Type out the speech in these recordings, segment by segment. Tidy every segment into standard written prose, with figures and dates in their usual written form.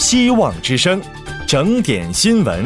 希望之声，整点新闻。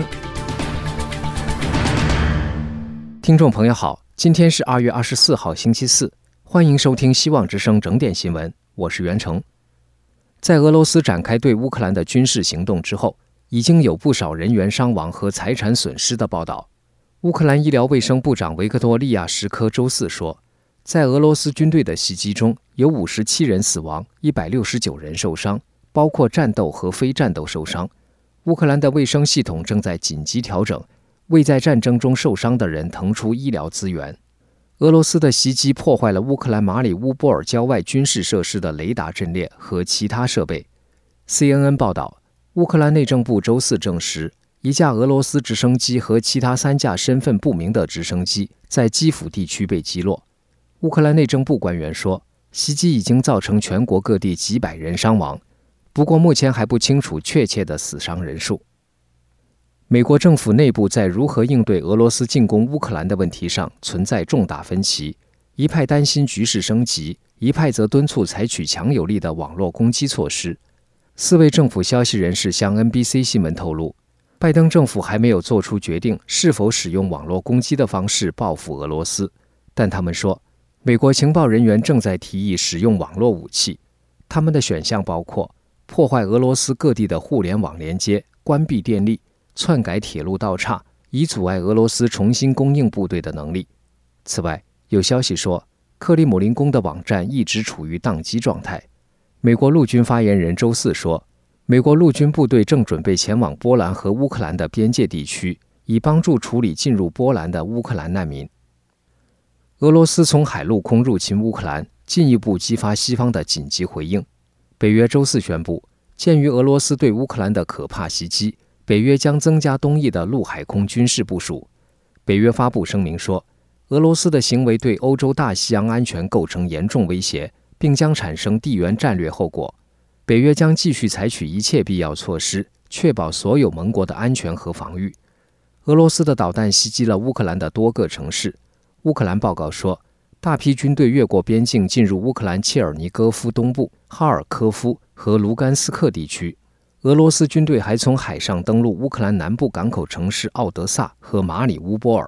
听众朋友好，今天是2月24号星期四，欢迎收听希望之声整点新闻，我是袁成。在俄罗斯展开对乌克兰的军事行动之后，已经有不少人员伤亡和财产损失的报道。乌克兰医疗卫生部长维克多利亚什科周四说，在俄罗斯军队的袭击中，有57人死亡，169人受伤，包括战斗和非战斗受伤。乌克兰的卫生系统正在紧急调整，为在战争中受伤的人腾出医疗资源。俄罗斯的袭击破坏了乌克兰马里乌波尔郊外军事设施的雷达阵列和其他设备。CNN 报道，乌克兰内政部周四证实，一架俄罗斯直升机和其他3架身份不明的直升机在基辅地区被击落。乌克兰内政部官员说，袭击已经造成全国各地几百人伤亡，不过目前还不清楚确切的死伤人数。美国政府内部在如何应对俄罗斯进攻乌克兰的问题上存在重大分歧，一派担心局势升级，一派则敦促采取强有力的网络攻击措施。4位政府消息人士向 NBC 新闻透露，拜登政府还没有做出决定是否使用网络攻击的方式报复俄罗斯，但他们说，美国情报人员正在提议使用网络武器，他们的选项包括破坏俄罗斯各地的互联网连接、关闭电力、篡改铁路道岔，以阻碍俄罗斯重新供应部队的能力。此外，有消息说，克里姆林宫的网站一直处于宕机状态。美国陆军发言人周四说，美国陆军部队正准备前往波兰和乌克兰的边界地区，以帮助处理进入波兰的乌克兰难民。俄罗斯从海陆空入侵乌克兰，进一步激发西方的紧急回应。北约周四宣布，鉴于俄罗斯对乌克兰的可怕袭击，北约将增加东翼的陆海空军事部署。北约发布声明说，俄罗斯的行为对欧洲大西洋安全构成严重威胁，并将产生地缘战略后果。北约将继续采取一切必要措施，确保所有盟国的安全和防御。俄罗斯的导弹袭击了乌克兰的多个城市。乌克兰报告说，大批军队越过边境进入乌克兰切尔尼戈夫东部、哈尔科夫和卢甘斯克地区。俄罗斯军队还从海上登陆乌克兰南部港口城市奥德萨和马里乌波尔。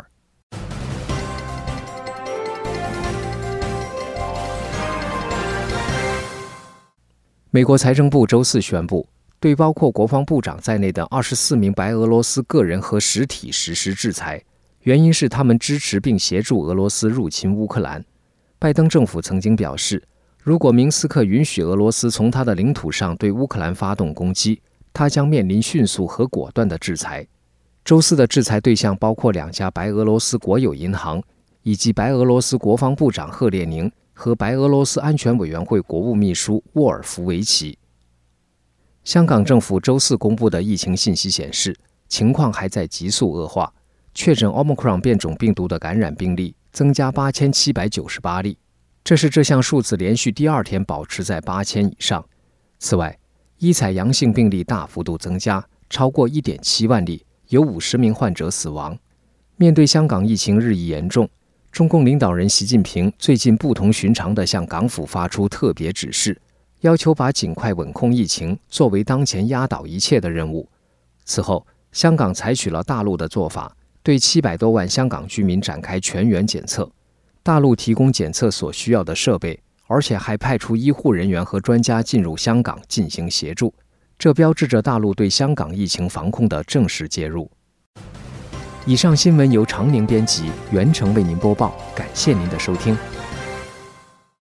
美国财政部周四宣布，对包括国防部长在内的24名白俄罗斯个人和实体实施制裁，原因是他们支持并协助俄罗斯入侵乌克兰。拜登政府曾经表示，如果明斯克允许俄罗斯从他的领土上对乌克兰发动攻击，他将面临迅速和果断的制裁。周四的制裁对象包括2家白俄罗斯国有银行，以及白俄罗斯国防部长赫列宁和白俄罗斯安全委员会国务秘书沃尔夫维奇。香港政府周四公布的疫情信息显示，情况还在急速恶化，确诊 Omicron 变种病毒的感染病例增加8798例，这是这项数字连续第2天保持在8000以上。此外，医采阳性病例大幅度增加，超过 1.7 万例，有50名患者死亡。面对香港疫情日益严重，中共领导人习近平最近不同寻常地向港府发出特别指示，要求把尽快稳控疫情作为当前压倒一切的任务。此后，香港采取了大陆的做法，对700多万香港居民展开全员检测。大陆提供检测所需要的设备，而且还派出医护人员和专家进入香港进行协助，这标志着大陆对香港疫情防控的正式介入。以上新闻由常宁编辑，袁成为您播报，感谢您的收听。